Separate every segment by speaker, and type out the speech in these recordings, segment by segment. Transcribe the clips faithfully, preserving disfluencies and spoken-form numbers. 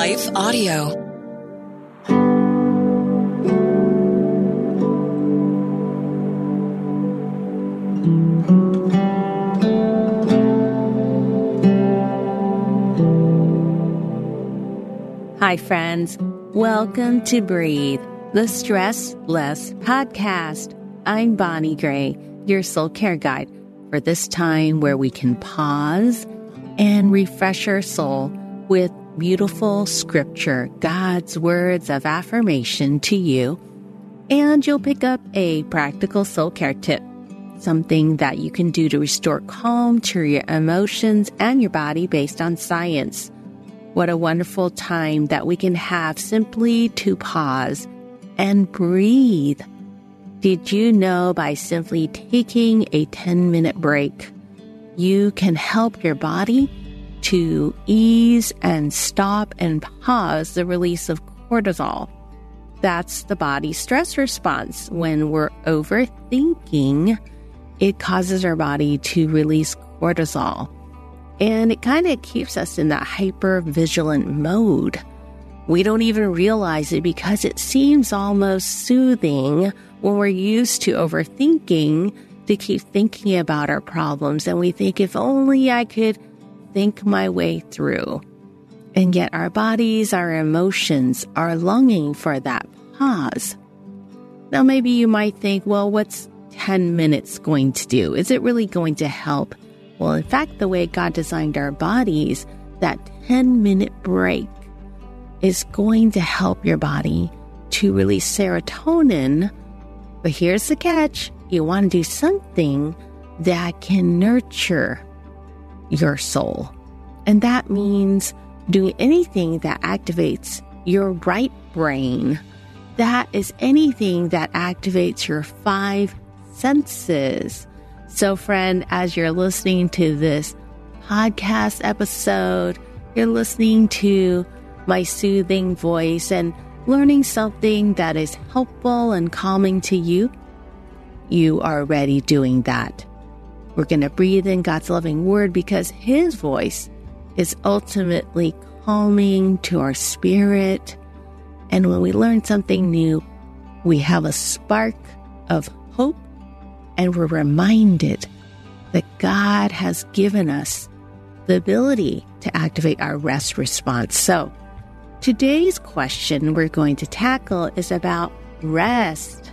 Speaker 1: Life Audio.
Speaker 2: Hi, friends. Welcome to Breathe, the Stress Less podcast. I'm Bonnie Gray, your soul care guide for this time where we can pause and refresh our soul with beautiful scripture, God's words of affirmation to you, and you'll pick up a practical soul care tip, something that you can do to restore calm to your emotions and your body based on science. What a wonderful time that we can have simply to pause and breathe. Did you know by simply taking a ten-minute break, you can help your body to ease and stop and pause the release of cortisol? That's the body's stress response. When we're overthinking, it causes our body to release cortisol. And it kind of keeps us in that hyper-vigilant mode. We don't even realize it because it seems almost soothing when we're used to overthinking to keep thinking about our problems. And we think, if only I could think my way through. And yet our bodies, our emotions are longing for that pause. Now, maybe you might think, well, what's ten minutes going to do? Is it really going to help? Well, in fact, the way God designed our bodies, that ten-minute break is going to help your body to release serotonin. But here's the catch. You want to do something that can nurture your soul. And that means doing anything that activates your right brain. That is anything that activates your five senses. So, friend, as you're listening to this podcast episode, you're listening to my soothing voice and learning something that is helpful and calming to you, you are already doing that. We're going to breathe in God's loving word because His voice is ultimately calming to our spirit. And when we learn something new, we have a spark of hope. And we're reminded that God has given us the ability to activate our rest response. So today's question we're going to tackle is about rest.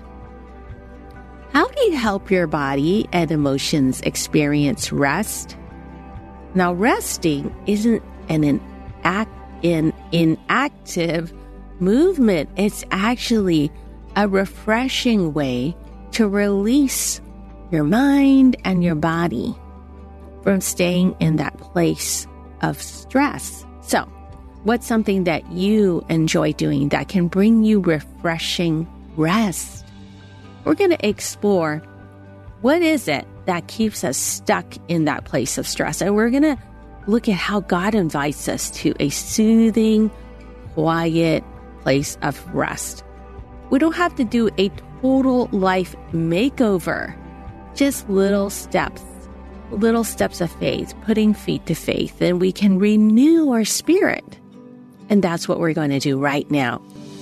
Speaker 2: How do you help your body and emotions experience rest? Now, resting isn't an, an, act, an inactive movement. It's actually a refreshing way to release your mind and your body from staying in that place of stress. So, what's something that you enjoy doing that can bring you refreshing rest? We're going to explore what is it that keeps us stuck in that place of stress. And we're going to look at how God invites us to a soothing, quiet place of rest. We don't have to do a total life makeover. Just little steps, little steps of faith, putting feet to faith, and we can renew our spirit. And that's what we're going to do right now.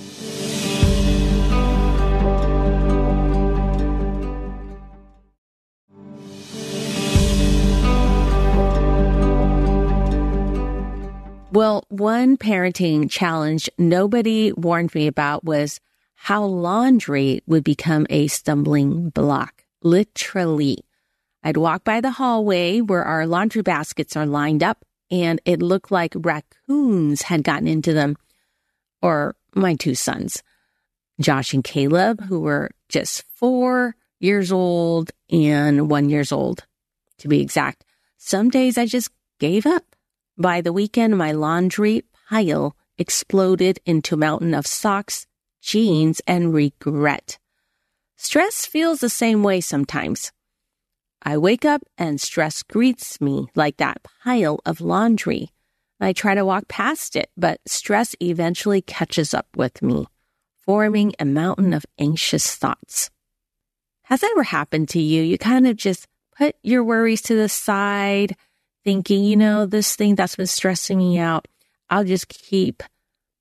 Speaker 2: Well, one parenting challenge nobody warned me about was how laundry would become a stumbling block. Literally. I'd walk by the hallway where our laundry baskets are lined up, and it looked like raccoons had gotten into them. Or my two sons, Josh and Caleb, who were just four years old and one years old, to be exact. Some days I just gave up. By the weekend, my laundry pile exploded into a mountain of socks, jeans, and regret. Stress feels the same way sometimes. I wake up and stress greets me like that pile of laundry. I try to walk past it, but stress eventually catches up with me, forming a mountain of anxious thoughts. Has that ever happened to you? You kind of just put your worries to the side, thinking, you know, this thing that's been stressing me out, I'll just keep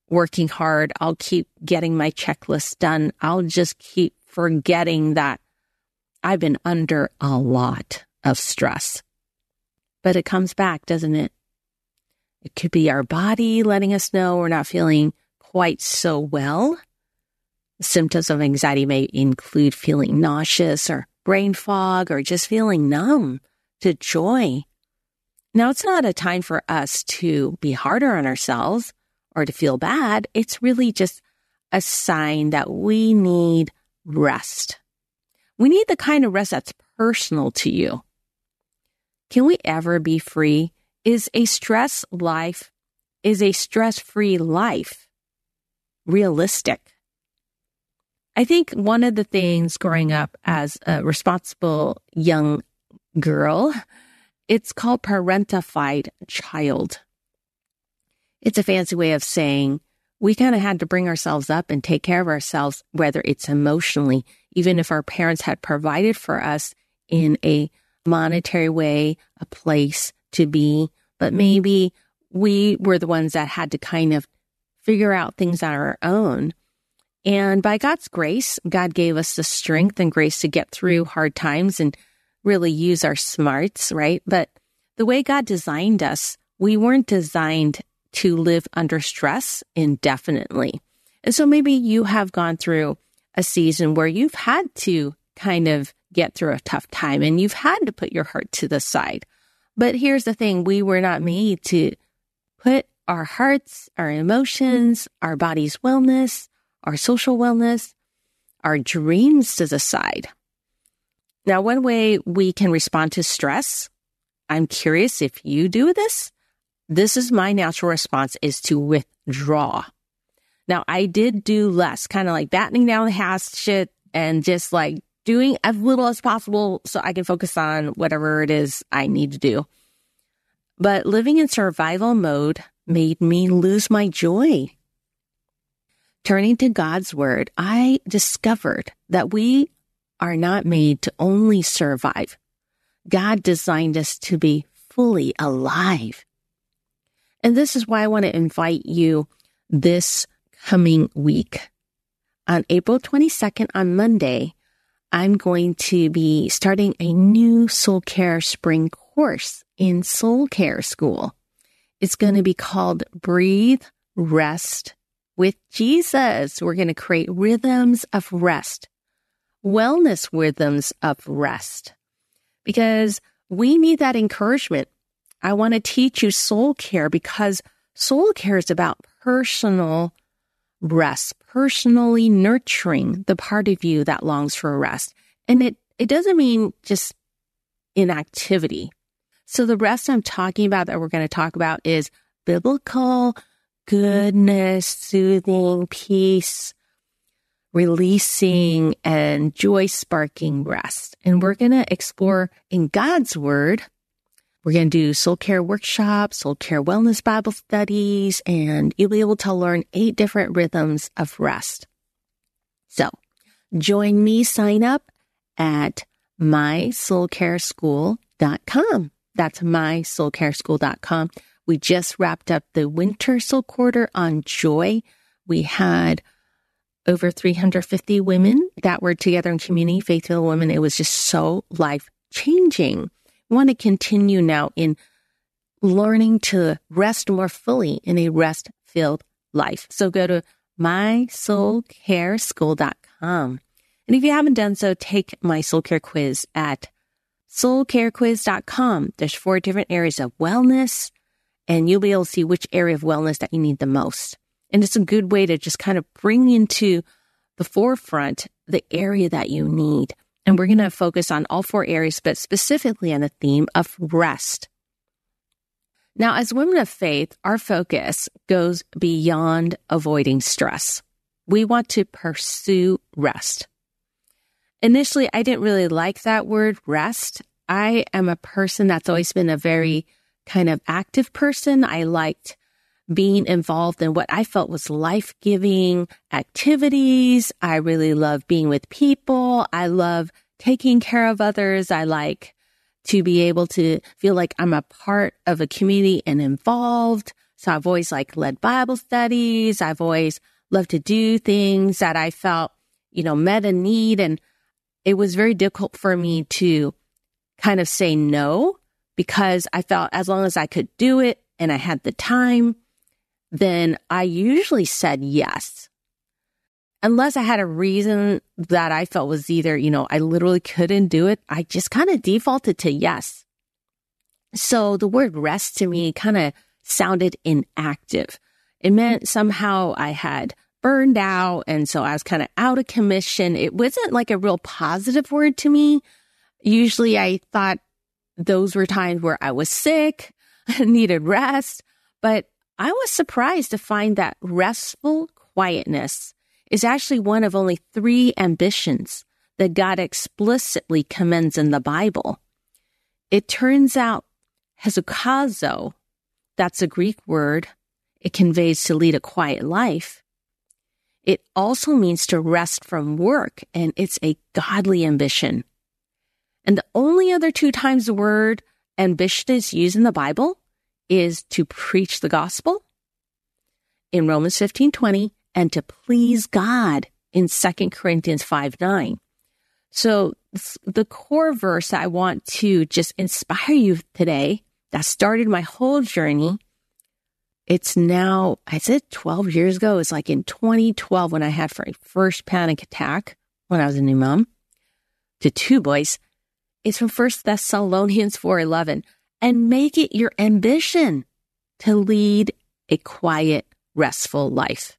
Speaker 2: working hard. I'll keep getting my checklist done. I'll just keep forgetting that I've been under a lot of stress. But it comes back, doesn't it? It could be our body letting us know we're not feeling quite so well. Symptoms of anxiety may include feeling nauseous or brain fog or just feeling numb to joy. Now, it's not a time for us to be harder on ourselves or to feel bad. It's really just a sign that we need rest. We need the kind of rest that's personal to you. Can we ever be free? Is a stress life, is a stress-free life realistic? I think one of the things growing up as a responsible young girl, it's called parentified child. It's a fancy way of saying we kind of had to bring ourselves up and take care of ourselves, whether it's emotionally, even if our parents had provided for us in a monetary way, a place to be, but maybe we were the ones that had to kind of figure out things on our own. And by God's grace, God gave us the strength and grace to get through hard times and really use our smarts, right? But the way God designed us, we weren't designed to live under stress indefinitely. And so maybe you have gone through a season where you've had to kind of get through a tough time and you've had to put your heart to the side. But here's the thing, we were not made to put our hearts, our emotions, our body's wellness, our social wellness, our dreams to the side. Now, one way we can respond to stress, I'm curious if you do this. This is my natural response, is to withdraw. Now, I did do less, kind of like battening down the hatchet and just like doing as little as possible so I can focus on whatever it is I need to do. But living in survival mode made me lose my joy. Turning to God's word, I discovered that we are not made to only survive. God designed us to be fully alive. And this is why I want to invite you this coming week. On April twenty-second, on Monday, I'm going to be starting a new Soul Care Spring course in Soul Care School. It's going to be called Breathe, Rest with Jesus. We're going to create rhythms of rest, wellness rhythms of rest, because we need that encouragement. I want to teach you soul care because soul care is about personal rest, personally nurturing the part of you that longs for rest. And it, it doesn't mean just inactivity. So the rest I'm talking about that we're going to talk about is biblical goodness, soothing, peace, releasing, and joy-sparking rest. And we're going to explore in God's Word. We're going to do soul care workshops, soul care wellness Bible studies, and you'll be able to learn eight different rhythms of rest. So join me, sign up at my soul care school dot com. That's my soul care school dot com. We just wrapped up the winter soul quarter on joy. We had over three hundred fifty women that were together in community, faith-filled women. It was just so life-changing. I want to continue now in learning to rest more fully in a rest-filled life. So go to my soul care school dot com. And if you haven't done so, take my soul care quiz at soul care quiz dot com. There's four different areas of wellness, and you'll be able to see which area of wellness that you need the most. And it's a good way to just kind of bring into the forefront the area that you need. And we're going to focus on all four areas, but specifically on the theme of rest. Now, as women of faith, our focus goes beyond avoiding stress. We want to pursue rest. Initially, I didn't really like that word, rest. I am a person that's always been a very kind of active person. I liked being involved in what I felt was life-giving activities. I really love being with people. I love taking care of others. I like to be able to feel like I'm a part of a community and involved. So I've always like led Bible studies. I've always loved to do things that I felt, you know, met a need. And it was very difficult for me to kind of say no, because I felt as long as I could do it and I had the time, then I usually said yes. Unless I had a reason that I felt was either, you know, I literally couldn't do it, I just kind of defaulted to yes. So the word rest to me kind of sounded inactive. It meant somehow I had burned out, and so I was kind of out of commission. It wasn't like a real positive word to me. Usually I thought those were times where I was sick, needed rest, but I was surprised to find that restful quietness is actually one of only three ambitions that God explicitly commends in the Bible. It turns out hezukazo, that's a Greek word. It conveys to lead a quiet life. It also means to rest from work, and it's a godly ambition. And the only other two times the word ambition is used in the Bible is to preach the gospel in Romans fifteen twenty and to please God in Second Corinthians five nine. So the core verse I want to just inspire you today, that started my whole journey. It's now, I said twelve years ago. It's like in twenty twelve when I had my first panic attack when I was a new mom to two boys. It's from First Thessalonians four eleven. And make it your ambition to lead a quiet, restful life.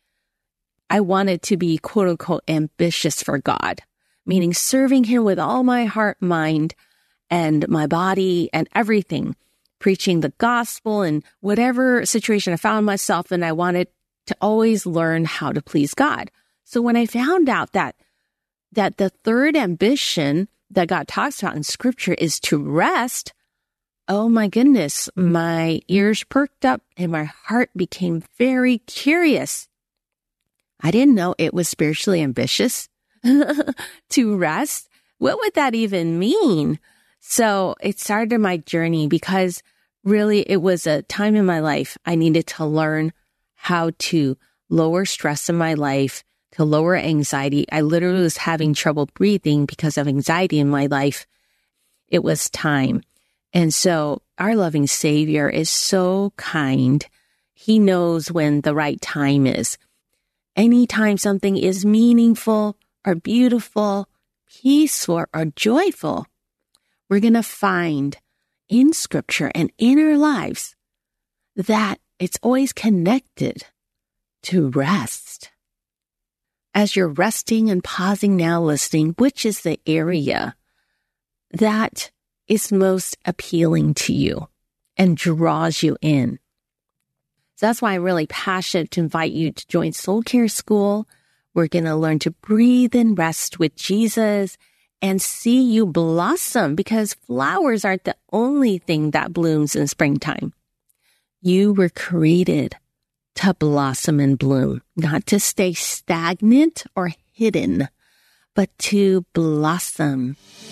Speaker 2: I wanted to be quote unquote ambitious for God, meaning serving Him with all my heart, mind, and my body and everything, preaching the gospel in whatever situation I found myself in. I wanted to always learn how to please God. So when I found out that that the third ambition that God talks about in Scripture is to rest, oh my goodness, my ears perked up and my heart became very curious. I didn't know it was spiritually ambitious to rest. What would that even mean? So it started my journey because really it was a time in my life I needed to learn how to lower stress in my life, to lower anxiety. I literally was having trouble breathing because of anxiety in my life. It was time. And so our loving Savior is so kind. He knows when the right time is. Anytime something is meaningful or beautiful, peaceful or joyful, we're going to find in Scripture and in our lives that it's always connected to rest. As you're resting and pausing now, listening, which is the area that is most appealing to you and draws you in? So that's why I'm really passionate to invite you to join Soul Care School. We're going to learn to breathe and rest with Jesus and see you blossom, because flowers aren't the only thing that blooms in springtime. You were created to blossom and bloom, not to stay stagnant or hidden, but to blossom.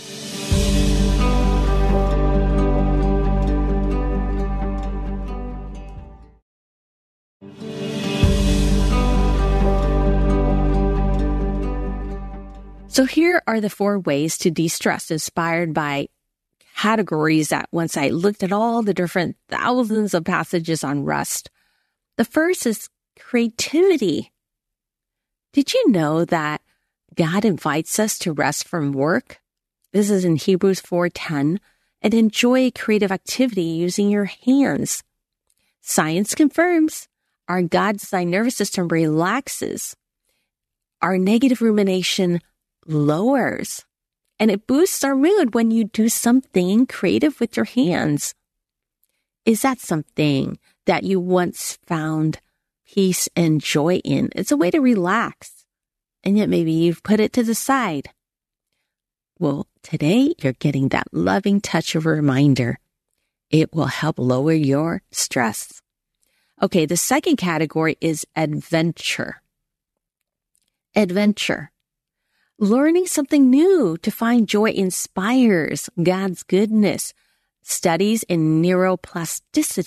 Speaker 2: So here are the four ways to de-stress, inspired by categories that once I looked at all the different thousands of passages on rest. The first is creativity. Did you know that God invites us to rest from work? This is in Hebrews four ten, and enjoy creative activity using your hands. Science confirms our God-designed nervous system relaxes. Our negative rumination lowers, and it boosts our mood when you do something creative with your hands. Is that something that you once found peace and joy in? It's a way to relax, and yet maybe you've put it to the side. Well, today you're getting that loving touch of a reminder. It will help lower your stress. Okay, the second category is adventure. Adventure. Learning something new to find joy inspires God's goodness. Studies in neuroplasticity,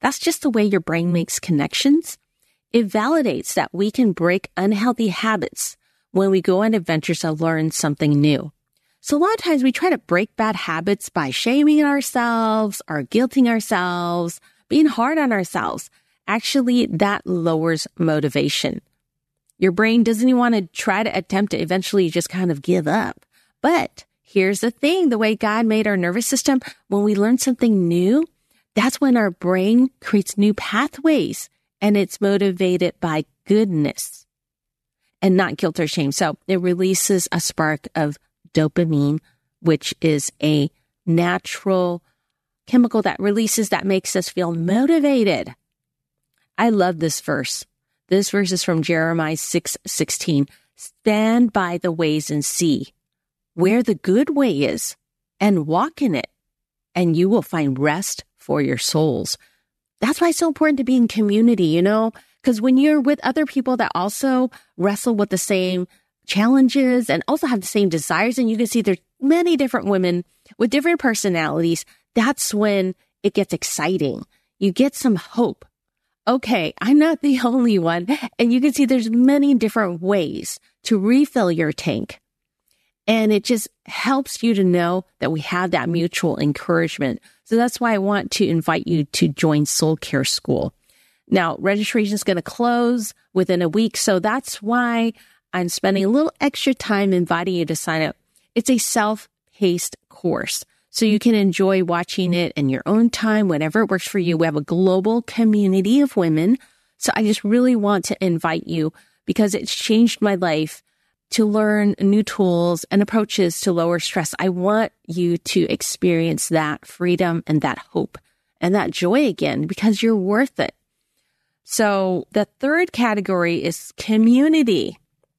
Speaker 2: That's just the way your brain makes connections. It validates that we can break unhealthy habits when we go on adventures to learn something new. So a lot of times we try to break bad habits by shaming ourselves or guilting ourselves, being hard on ourselves. Actually, that lowers motivation. Your brain doesn't even want to try to attempt to eventually just kind of give up. But here's the thing, the way God made our nervous system, when we learn something new, that's when our brain creates new pathways and it's motivated by goodness and not guilt or shame. So it releases a spark of dopamine, which is a natural chemical that releases that makes us feel motivated. I love this verse. This verse is from Jeremiah six sixteen. Stand by the ways and see where the good way is and walk in it, and you will find rest for your souls. That's why it's so important to be in community, you know, because when you're with other people that also wrestle with the same challenges and also have the same desires, and you can see there's many different women with different personalities, that's when it gets exciting. You get some hope. Okay, I'm not the only one. And you can see there's many different ways to refill your tank. And it just helps you to know that we have that mutual encouragement. So that's why I want to invite you to join Soul Care School. Now, registration is going to close within a week. So that's why I'm spending a little extra time inviting you to sign up. It's a self-paced course, so you can enjoy watching it in your own time, whenever it works for you. We have a global community of women. So I just really want to invite you because it's changed my life to learn new tools and approaches to lower stress. I want you to experience that freedom and that hope and that joy again because you're worth it. So the third category is community.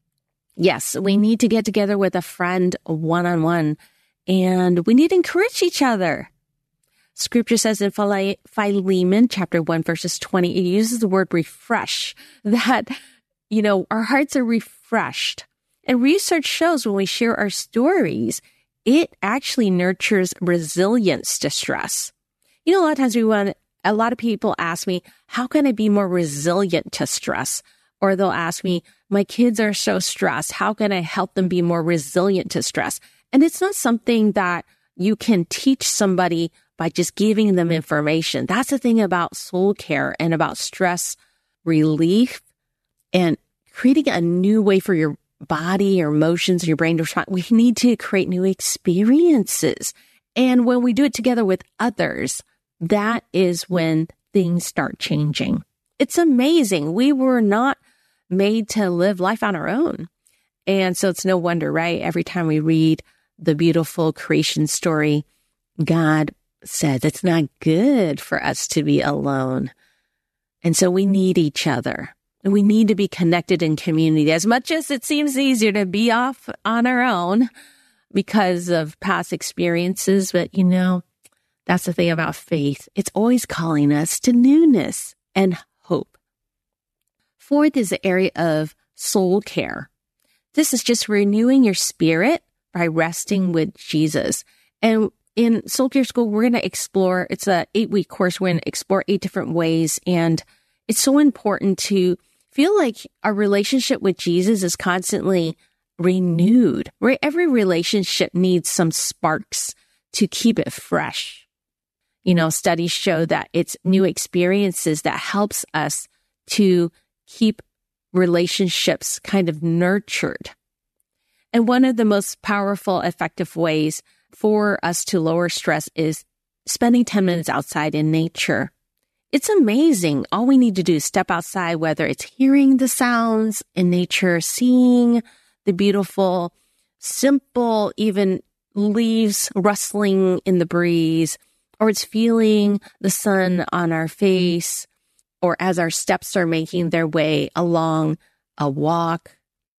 Speaker 2: Yes, we need to get together with a friend one-on-one, and we need to encourage each other. Scripture says in Philemon chapter one, verses twenty, it uses the word refresh, that, you know, our hearts are refreshed. And research shows when we share our stories, it actually nurtures resilience to stress. You know, a lot of times we want, a lot of people ask me, how can I be more resilient to stress? Or they'll ask me, my kids are so stressed. How can I help them be more resilient to stress? And it's not something that you can teach somebody by just giving them information. That's the thing about soul care and about stress relief and creating a new way for your body, your emotions, your brain to respond. We need to create new experiences. And when we do it together with others, that is when things start changing. It's amazing. We were not made to live life on our own. And so it's no wonder, right? Every time we read the beautiful creation story, God says it's not good for us to be alone. And so we need each other. And we need to be connected in community. As much as it seems easier to be off on our own because of past experiences, but you know, that's the thing about faith. It's always calling us to newness and hope. Fourth is the area of soul care. This is just renewing your spirit by resting with Jesus. And in Soul Care School, we're going to explore, it's a eight-week course. We're going to explore eight different ways. And it's so important to feel like our relationship with Jesus is constantly renewed, right? Every relationship needs some sparks to keep it fresh. You know, studies show that it's new experiences that helps us to keep relationships kind of nurtured. And one of the most powerful, effective ways for us to lower stress is spending ten minutes outside in nature. It's amazing. All we need to do is step outside, whether it's hearing the sounds in nature, seeing the beautiful, simple, even leaves rustling in the breeze, or it's feeling the sun on our face, or as our steps are making their way along a walk.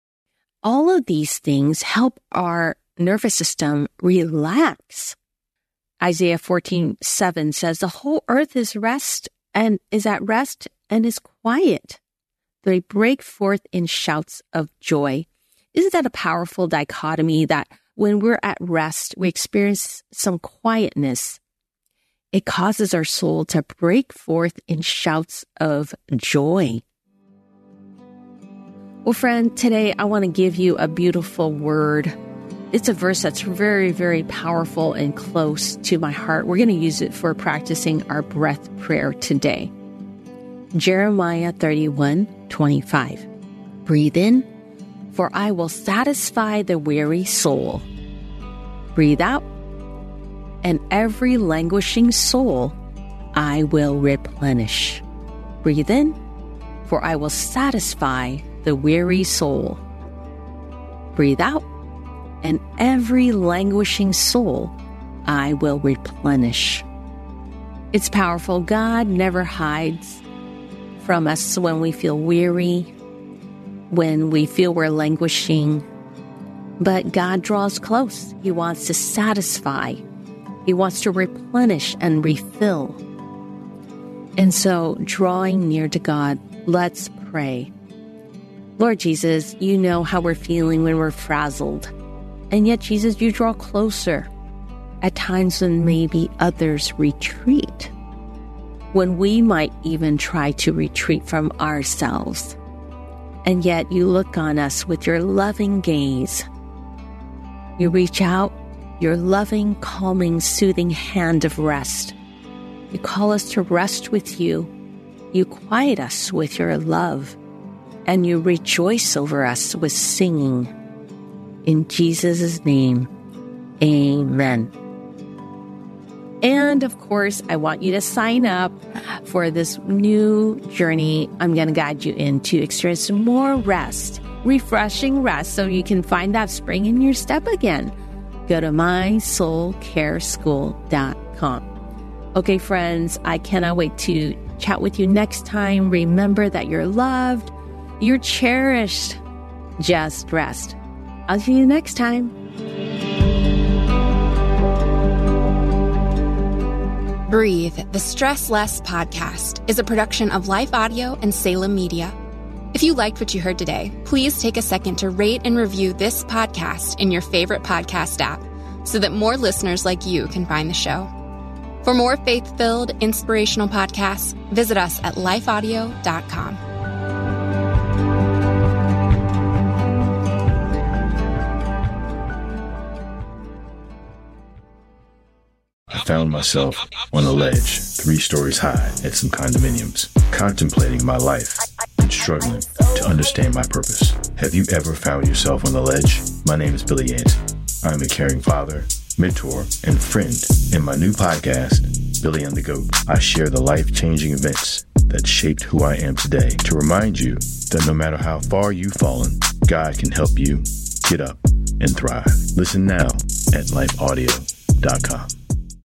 Speaker 2: All of these things help our nervous system relax. Isaiah fourteen seven says, the whole earth is rest and is at rest and is quiet. They break forth in shouts of joy. Isn't that a powerful dichotomy that when we're at rest, we experience some quietness? It causes our soul to break forth in shouts of joy. Well, friend, today I want to give you a beautiful word. It's a verse that's very, very powerful and close to my heart. We're going to use it for practicing our breath prayer today. Jeremiah thirty-one twenty-five. Breathe in, for I will satisfy the weary soul. Breathe out, and every languishing soul I will replenish. Breathe in, for I will satisfy the weary soul. Breathe out, and every languishing soul I will replenish. It's powerful. God never hides from us when we feel weary, when we feel we're languishing. But God draws close. He wants to satisfy. He wants to replenish and refill. And so, drawing near to God, let's pray. Lord Jesus, you know how we're feeling when we're frazzled. And yet, Jesus, you draw closer at times when maybe others retreat, when we might even try to retreat from ourselves. And yet, you look on us with your loving gaze. You reach out your loving, calming, soothing hand of rest. You call us to rest with you. You quiet us with your love. And you rejoice over us with singing. In Jesus' name, amen. And of course, I want you to sign up for this new journey I'm going to guide you in to experience more rest, refreshing rest, so you can find that spring in your step again. Go to my soul care school dot com. Okay, friends, I cannot wait to chat with you next time. Remember that you're loved, you're cherished. Just rest. I'll see you next time.
Speaker 1: Breathe, the Stress Less podcast, is a production of Life Audio and Salem Media. If you liked what you heard today, please take a second to rate and review this podcast in your favorite podcast app so that more listeners like you can find the show. For more faith-filled, inspirational podcasts, visit us at life audio dot com.
Speaker 3: I found myself on a ledge, three stories high, at some condominiums, contemplating my life and struggling to understand my purpose. Have you ever found yourself on the ledge? My name is Billy Yancey. I'm a caring father, mentor, and friend. In my new podcast, Billy and the Goat, I share the life-changing events that shaped who I am today to remind you that no matter how far you've fallen, God can help you get up and thrive. Listen now at life audio dot com.